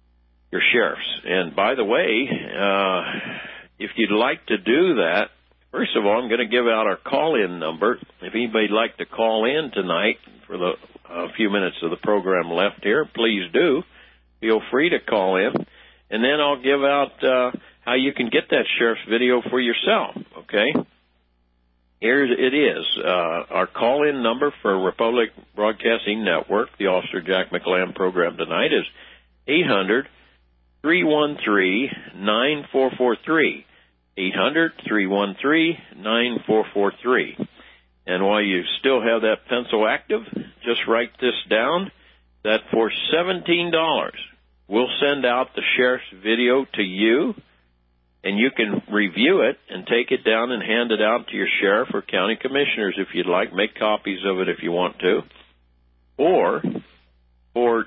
your sheriffs. And by the way, uh, if you'd like to do that, First of all, I'm going to give out our call-in number. If anybody'd like to call in tonight for the uh, few minutes of the program left here, please do. Feel free to call in. And then I'll give out uh, how you can get that sheriff's video for yourself, okay? Here it is. Uh, our call-in number for Republic Broadcasting Network, the Officer Jack McLam program tonight, is eight hundred, three one three, nine four four three. eight hundred, three one three, nine four four three. And while you still have that pencil active, just write this down, that for seventeen dollars, we'll send out the sheriff's video to you, and you can review it and take it down and hand it out to your sheriff or county commissioners if you'd like. Make copies of it if you want to. Or for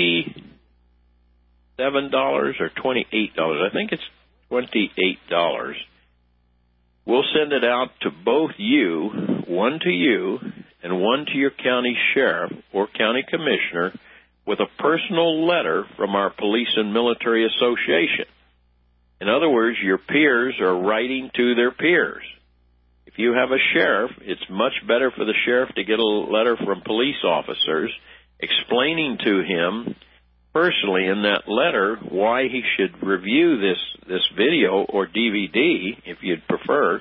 twenty-seven dollars or twenty-eight dollars, I think it's twenty-eight dollars. We'll send it out to both you, one to you, and one to your county sheriff or county commissioner with a personal letter from our Police and Military Association. In other words, your peers are writing to their peers. If you have a sheriff, it's much better for the sheriff to get a letter from police officers explaining to him personally in that letter why he should review this, this video or D V D, if you'd prefer.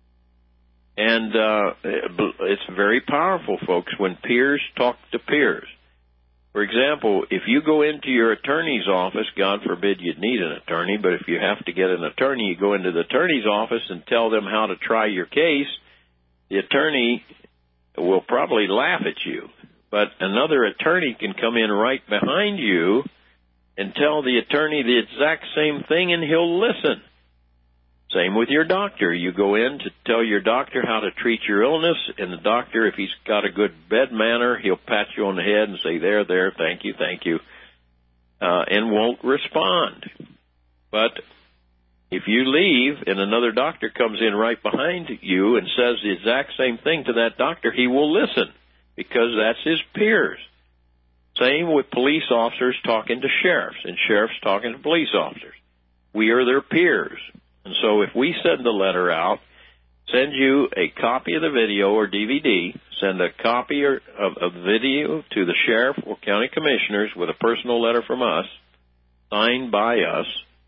And uh, it's very powerful, folks, when peers talk to peers. For example, if you go into your attorney's office, God forbid you'd need an attorney, but if you have to get an attorney, you go into the attorney's office and tell them how to try your case. The attorney will probably laugh at you. But another attorney can come in right behind you and tell the attorney the exact same thing, and he'll listen. Same with your doctor. You go in to tell your doctor how to treat your illness, and the doctor, if he's got a good bed manner, he'll pat you on the head and say, there, there, thank you, thank you, uh, and won't respond. But if you leave and another doctor comes in right behind you and says the exact same thing to that doctor, he will listen, because that's his peers. Same with police officers talking to sheriffs and sheriffs talking to police officers. We are their peers. And so if we send the letter out, send you a copy of the video or D V D, send a copy of, of the video to the sheriff or county commissioners with a personal letter from us, signed by us,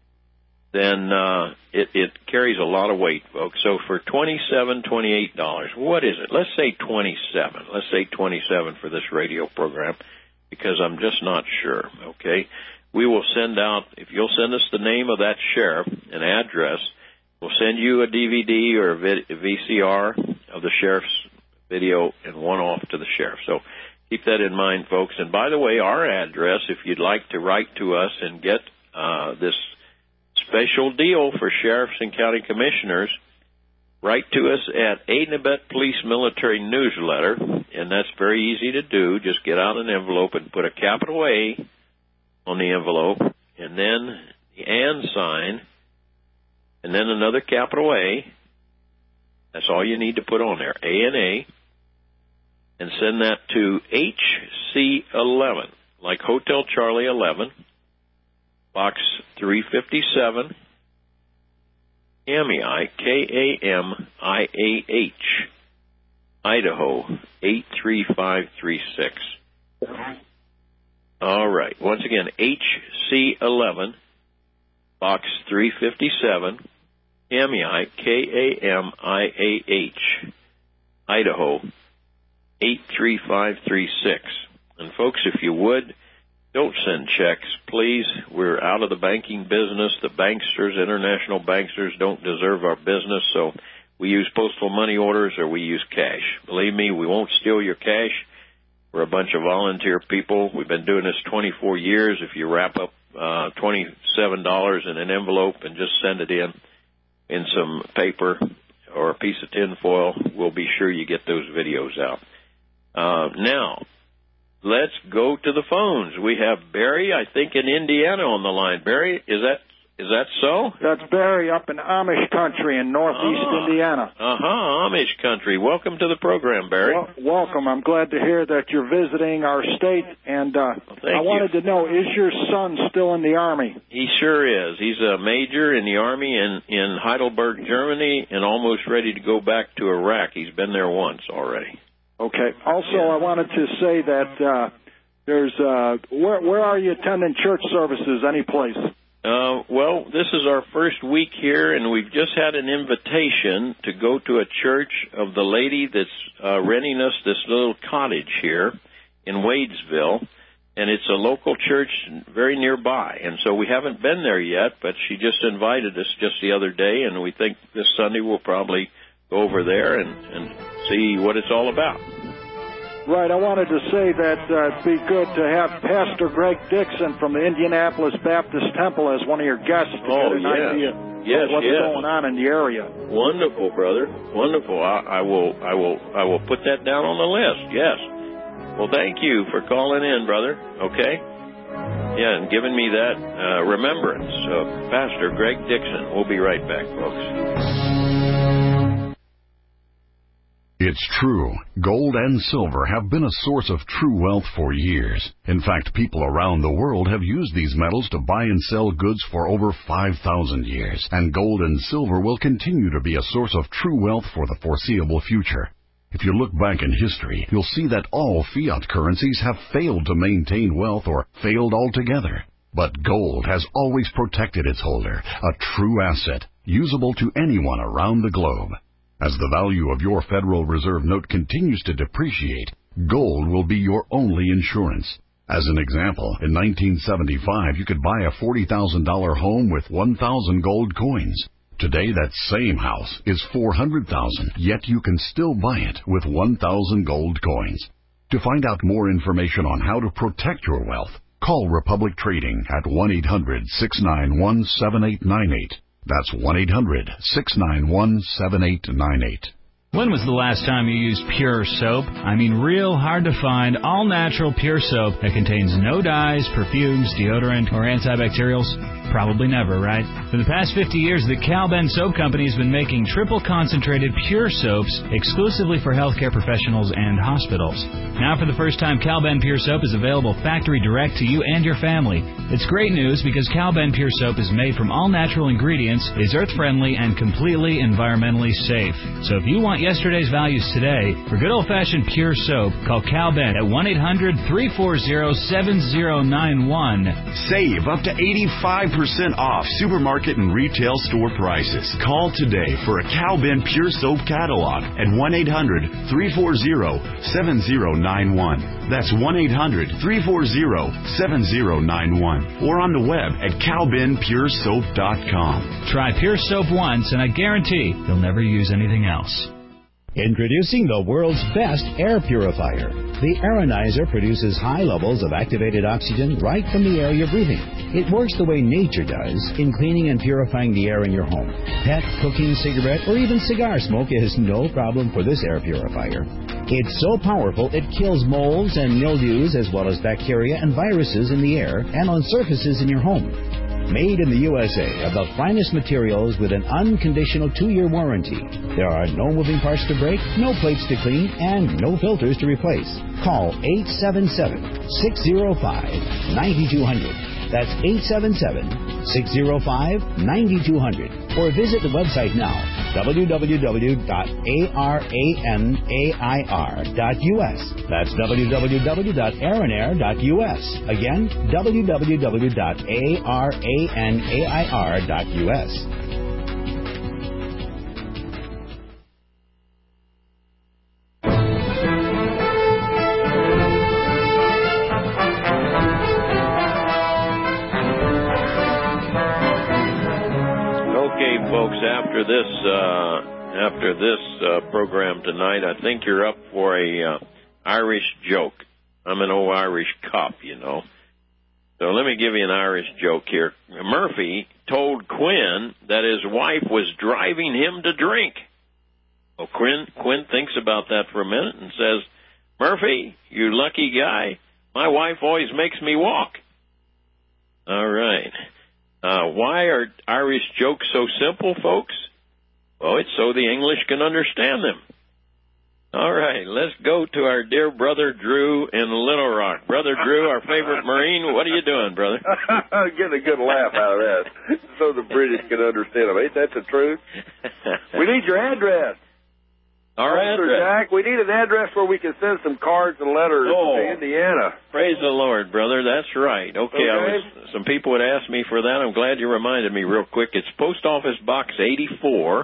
then uh, it, it carries a lot of weight, folks. So for twenty-seven dollars, twenty-eight dollars, what is it? Let's say twenty-seven dollars. Let's say twenty-seven dollars for this radio program, because I'm just not sure, okay? We will send out, if you'll send us the name of that sheriff and address, we'll send you a D V D or a V C R of the sheriff's video and one off to the sheriff. So keep that in mind, folks. And by the way, our address, if you'd like to write to us and get uh, this special deal for sheriffs and county commissioners, write to us at A N A B E T Police Military Newsletter, and that's very easy to do. Just get out an envelope and put a capital A on the envelope, and then the and sign, and then another capital A. That's all you need to put on there, A and A, and send that to H C eleven, like Hotel Charlie eleven, Box three fifty-seven, Kamiah, K A M I A H, Idaho, eight three five three six. All right. Once again, H C eleven, Box three fifty-seven, Kamiah, K A M I A H, Idaho, eight three five three six. And folks, if you would, don't send checks, please. We're out of the banking business. The banksters, international banksters, don't deserve our business, so we use postal money orders or we use cash. Believe me, we won't steal your cash. We're a bunch of volunteer people. We've been doing this twenty-four years. If you wrap up uh, twenty-seven dollars in an envelope and just send it in in some paper or a piece of tin foil, we'll be sure you get those videos out. Uh, now, let's go to the phones. We have Barry, I think, in Indiana on the line. Barry, is that Is that so? That's Barry up in Amish country in northeast ah, Indiana. Uh-huh, Amish country. Welcome to the program, Barry. Well, welcome. I'm glad to hear that you're visiting our state. And uh, well, I wanted you. to know, is your son still in the Army? He sure is. He's a major in the Army in, in Heidelberg, Germany, and almost ready to go back to Iraq. He's been there once already. Okay. Also, yeah. I wanted to say that uh, there's uh, where, where are you attending church services, any place? Uh, well, this is our first week here, and we've just had an invitation to go to a church of the lady that's uh, renting us this little cottage here in Wadesville, and it's a local church very nearby. And so we haven't been there yet, but she just invited us just the other day, and we think this Sunday we'll probably go over there and, and see what it's all about. Right, I wanted to say that uh, it'd be good to have Pastor Greg Dixon from the Indianapolis Baptist Temple as one of your guests to oh, get an yes. idea yes, of what's yes. going on in the area. Wonderful, brother. Wonderful. I, I will, I will, I will put that down on the list. Yes. Well, thank you for calling in, brother. Okay. Yeah, and giving me that uh, remembrance of Pastor Greg Dixon. We'll be right back, folks. It's true. Gold and silver have been a source of true wealth for years. In fact, people around the world have used these metals to buy and sell goods for over five thousand years. And gold and silver will continue to be a source of true wealth for the foreseeable future. If you look back in history, you'll see that all fiat currencies have failed to maintain wealth or failed altogether. But gold has always protected its holder, a true asset, usable to anyone around the globe. As the value of your Federal Reserve note continues to depreciate, gold will be your only insurance. As an example, in nineteen seventy-five, you could buy a forty thousand dollars home with one thousand gold coins. Today, that same house is four hundred thousand dollars, yet you can still buy it with one thousand gold coins. To find out more information on how to protect your wealth, call Republic Trading at one eight hundred, six nine one, seven eight nine eight. That's one eight hundred, six nine one, seven eight nine eight. When was the last time you used pure soap? I mean real hard to find, all-natural pure soap that contains no dyes, perfumes, deodorant, or antibacterials? Probably never, right? For the past fifty years, the Cal-Ben Soap Company has been making triple-concentrated pure soaps exclusively for healthcare professionals and hospitals. Now, for the first time, Cal-Ben Pure Soap is available factory direct to you and your family. It's great news because Cal-Ben Pure Soap is made from all-natural ingredients, is earth-friendly, and completely environmentally safe. So if you want yesterday's values today, for good old-fashioned pure soap, call Cal-Ben at one eight hundred, three four zero, seven zero nine one. Save up to eighty-five percent off supermarket and retail store prices. Call today for a Cal-Ben Pure Soap catalog at one eight hundred, three four zero, seven zero nine one. That's one eight hundred, three four zero, seven zero nine one. Or on the web at cal ben pure soap dot com. Try Pure Soap once and I guarantee you'll never use anything else. Introducing the world's best air purifier. The Aeronizer produces high levels of activated oxygen right from the air you're breathing. It works the way nature does in cleaning and purifying the air in your home. Pet, cooking, cigarette, or even cigar smoke is no problem for this air purifier. It's so powerful it kills molds and mildews as well as bacteria and viruses in the air and on surfaces in your home. Made in the U S A of the finest materials with an unconditional two-year warranty. There are no moving parts to break, no plates to clean, and no filters to replace. Call eight seven seven, six zero five, nine two zero zero. That's eight seven seven, six zero five, nine two zero zero. Or visit the website now, w w w dot airanair dot u s. That's w w w dot airanair dot u s. Again, w w w dot airanair dot u s. After this, uh, after this uh, program tonight, I think you're up for a uh, Irish joke. I'm an old Irish cop, you know. So let me give you an Irish joke here. Murphy told Quinn that his wife was driving him to drink. Well, Quinn, Quinn thinks about that for a minute and says, Murphy, you lucky guy, my wife always makes me walk. All right. Uh, why are Irish jokes so simple, folks? Well, it's so the English can understand them. All right, let's go to our dear brother Drew in Little Rock. Brother Drew, our favorite Marine, what are you doing, brother? Getting a good laugh out of that, so the British can understand them. Ain't that the truth? We need your address. Our Officer address. Jack, we need an address where we can send some cards and letters Oh. to Indiana. Praise the Lord, brother. That's right. Okay, Okay. I was, some people would ask me for that. I'm glad you reminded me real quick. It's Post Office Box eighty-four,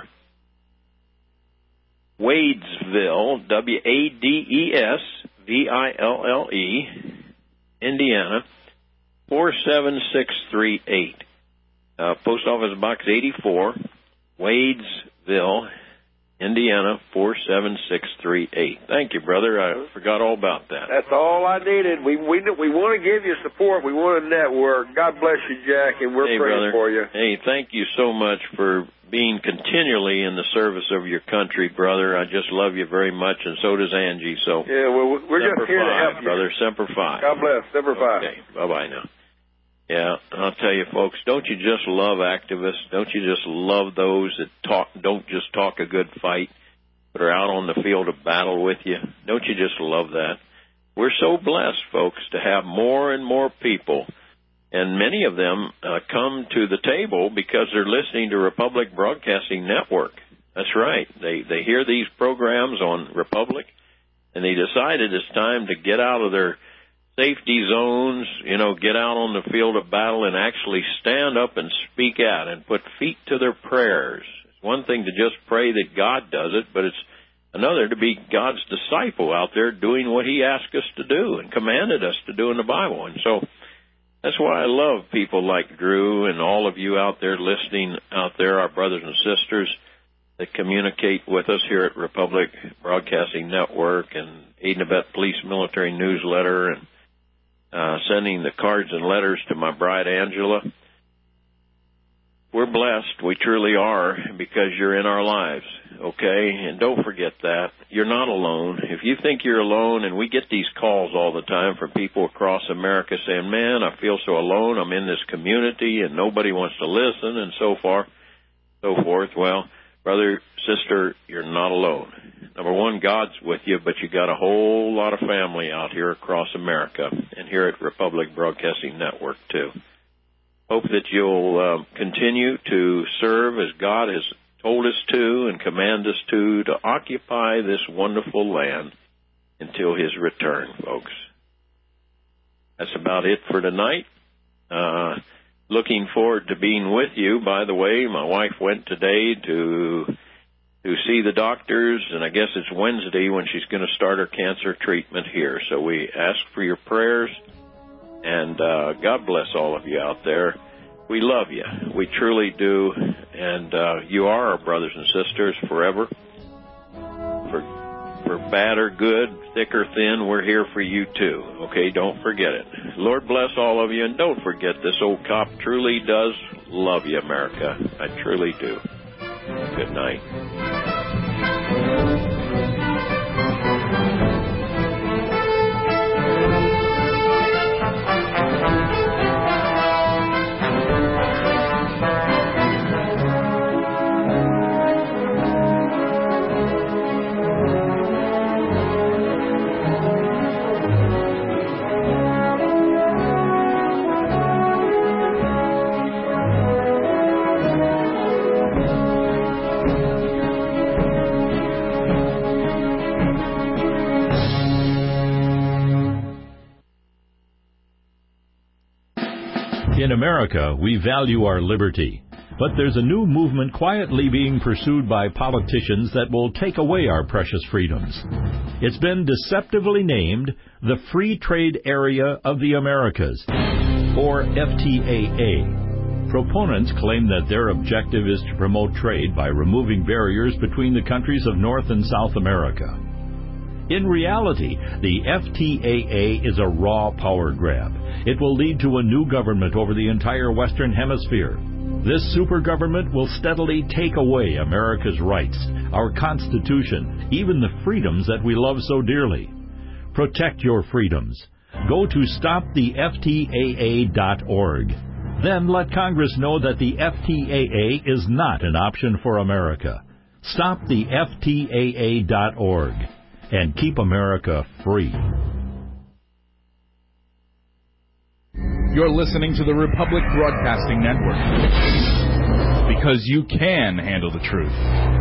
Wadesville, W A D E S V I L L E, Indiana, four seven six three eight. Uh, Post Office Box eighty-four, Wadesville, Indiana, four seven six three eight. Thank you, brother. I forgot all about that. That's all I needed. We we we want to give you support. We want to network. God bless you, Jack, and we're Hey, praying brother. for you. Hey, thank you so much for being continually in the service of your country, brother. I just love you very much, and so does Angie. So Yeah, well, we're Semper just here to Fi, help you. brother. Semper Fi. God bless. Semper Fi. Okay, bye-bye now. Yeah, I'll tell you, folks, don't you just love activists? Don't you just love those that talk? Don't just talk a good fight, but are out on the field of battle with you? Don't you just love that? We're so blessed, folks, to have more and more people, and many of them uh, come to the table because they're listening to Republic Broadcasting Network. That's right. They they hear these programs on Republic, and they decided it's time to get out of their safety zones, you know, get out on the field of battle and actually stand up and speak out and put feet to their prayers. It's one thing to just pray that God does it, but it's another to be God's disciple out there doing what he asked us to do and commanded us to do in the Bible. And so that's why I love people like Drew and all of you out there listening out there, our brothers and sisters that communicate with us here at Republic Broadcasting Network and Aid and Abet Police Military Newsletter and uh, sending the cards and letters to my bride, Angela. We're blessed. We truly are, because you're in our lives, okay? And don't forget that. You're not alone. If you think you're alone, and we get these calls all the time from people across America saying, man, I feel so alone. I'm in this community, and nobody wants to listen, and so far, so forth. Well, brother, sister, you're not alone. Number one, God's with you, but you got a whole lot of family out here across America, and here at Republic Broadcasting Network, too. Hope that you'll uh, continue to serve as God has told us to and command us to, to occupy this wonderful land until his return, folks. That's about it for tonight. Uh, looking forward to being with you. By the way, my wife went today to to see the doctors, and I guess it's Wednesday when she's going to start her cancer treatment here. So we ask for your prayers. And uh, God bless all of you out there. We love you. We truly do. And uh, you are our brothers and sisters forever. For, for bad or good, thick or thin, we're here for you too. Okay, don't forget it. Lord bless all of you. And don't forget, this old cop truly does love you, America. I truly do. Good night. In America, we value our liberty, but there's a new movement quietly being pursued by politicians that will take away our precious freedoms. It's been deceptively named the Free Trade Area of the Americas, or F T A A. Proponents claim that their objective is to promote trade by removing barriers between the countries of North and South America. In reality, the F T A A is a raw power grab. It will lead to a new government over the entire Western Hemisphere. This super government will steadily take away America's rights, our Constitution, even the freedoms that we love so dearly. Protect your freedoms. Go to stop the F T A A dot org. Then let Congress know that the F T A A is not an option for America. Stop the F T A A dot org and keep America free. You're listening to the Republic Broadcasting Network, because you can handle the truth.